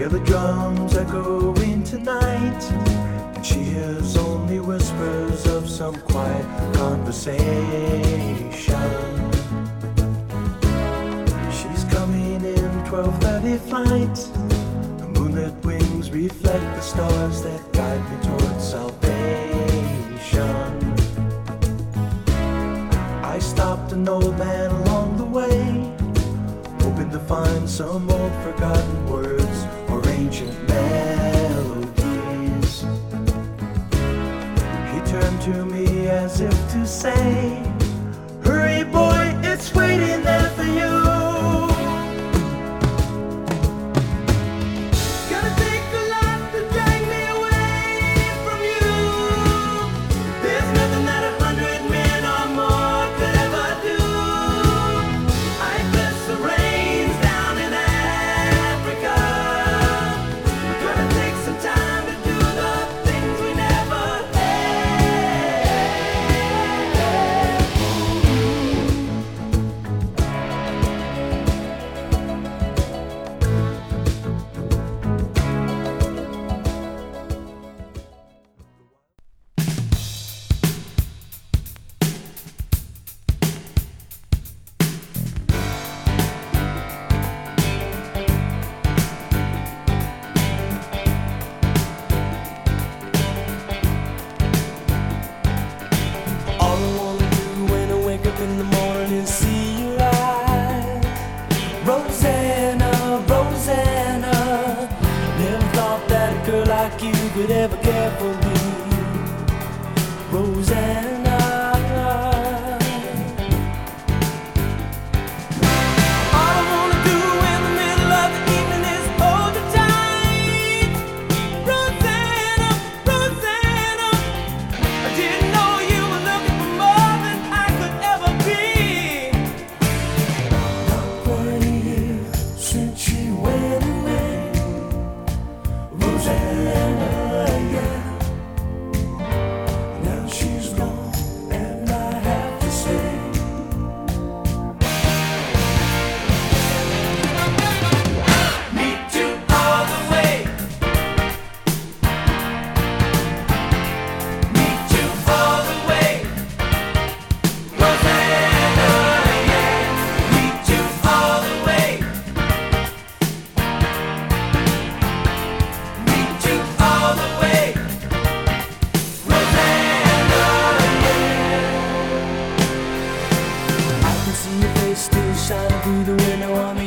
hear the drums echoing tonight, and she hears only whispers of some quiet conversation. She's coming in 12:30 flight. The moonlit wings reflect the stars that guide me towards salvation. I stopped an old man along the way, hoping to find some old forgotten words or ancient melodies. He turned to me as if to say, "Hurry boy, it's waiting there for you." In the morning, see your eyes, Rosanna, Rosanna. Never thought that a girl like you could ever care for me, Rosanna. All I wanna do in the middle of the evening is hold you tight, Rosanna, Rosanna. I didn't know you were looking for more than I could ever be. Not for a year since she went away, Rosanna, yeah. Now she's gone and I have to stay. Meet you all the way. Meet you all the way, Rosanna, yeah. Meet you all the way. Meet you all the way, Rosanna, yeah. I can see your face still shining through the window on me.